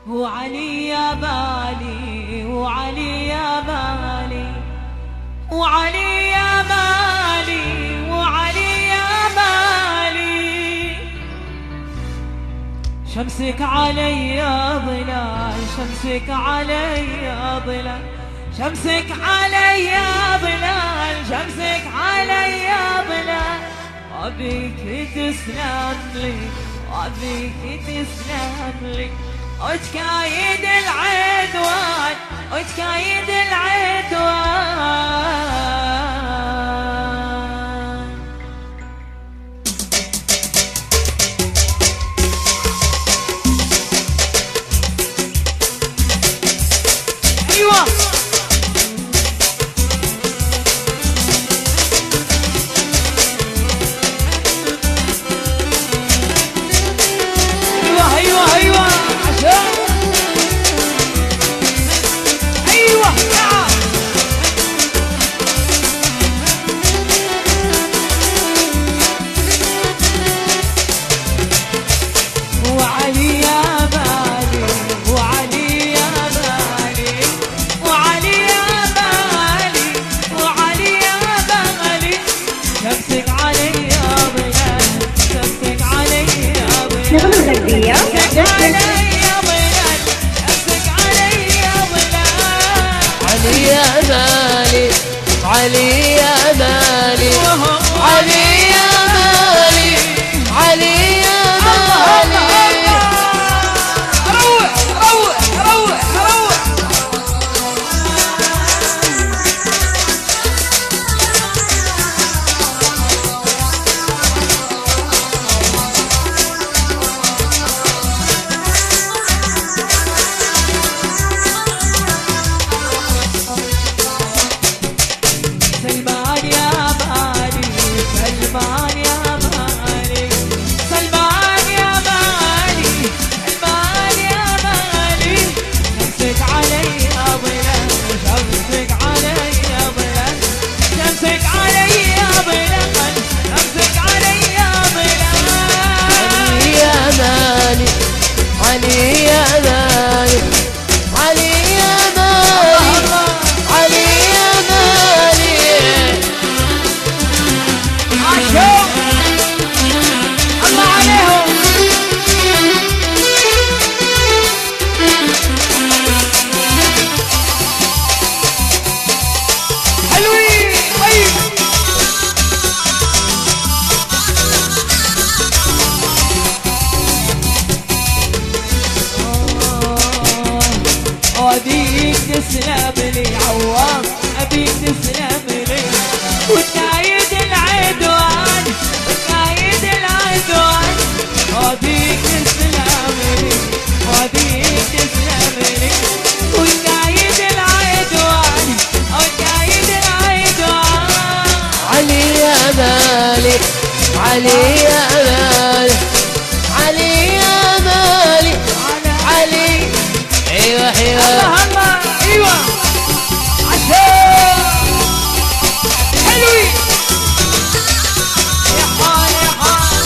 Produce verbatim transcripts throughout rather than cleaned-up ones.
وعلي يا بالي وعلي يا بالي وعلي يا بالي وعلي يا بالي شمسك علي ظلال شمسك علي ظلال شمسك علي ظلال شمسك علي ظلال أبيك تسلم لي أبيك تسلم لي وتكايد العدوان وتكايد العدوان. ايوه ايوه ايوه ايوه عشان ايوه تعال وعلي يا بالي وعلي يا بالي وعلي يا بالي وعلي يا بالي شمسك علي يا ظلال شمسك علي يا ظلال نغمة غربية شمسك علي يا ظلال شمسك علي يا ظلال. علي يا بالي علي يا بالي علي يا بالي علي يا بالي روح روح روح روح سلمان يا بالي سلمان يا بالي سلمان يا بالي سلمان يا بالي شمسك علي يا ظلال شمسك علي يا ظلال شمسك علي يا ظلال شمسك علي يا ظلال. علي يا بالي علي يا بالي علي يا بالي علي يا بالي عاشوا الله عليهم حلوين طيب أبيك تسلم لي عوام أبيك تسلم لي وتكايد العدوان وتكايد العدوان أبيك تسلم لي أبيك تسلم لي وتكايد العدوان وتكايد العدوان. علي يا بالي علي يا بالي علي يا بالي علي ايوه ايوه الله الله ايوه عشان حلوين يا حال يا حال.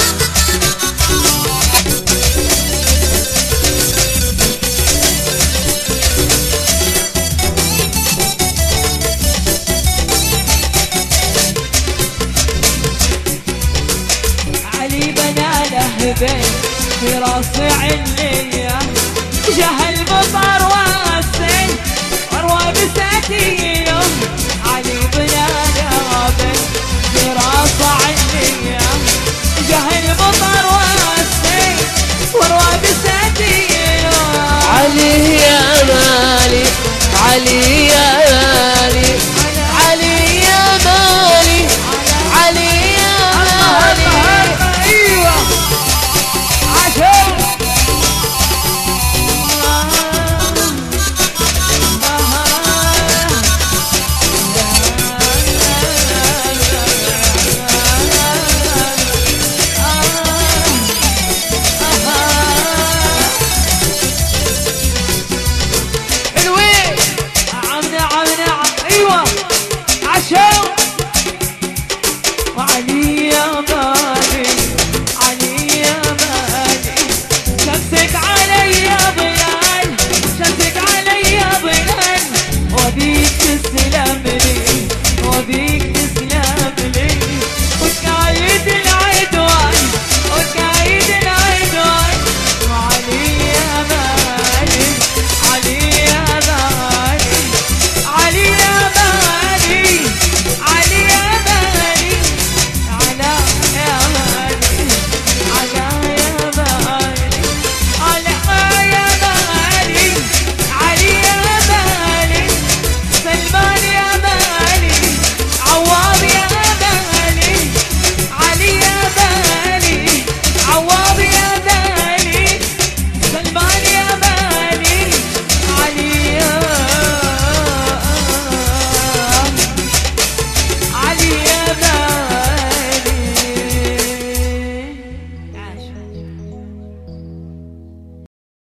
علي بنى له بيت في راس علية جه المطر والسيل وروى بساتيه علي بنى له بيت في راس علية جه المطر والسيل وروى بساتيه علي يا بالي علي يا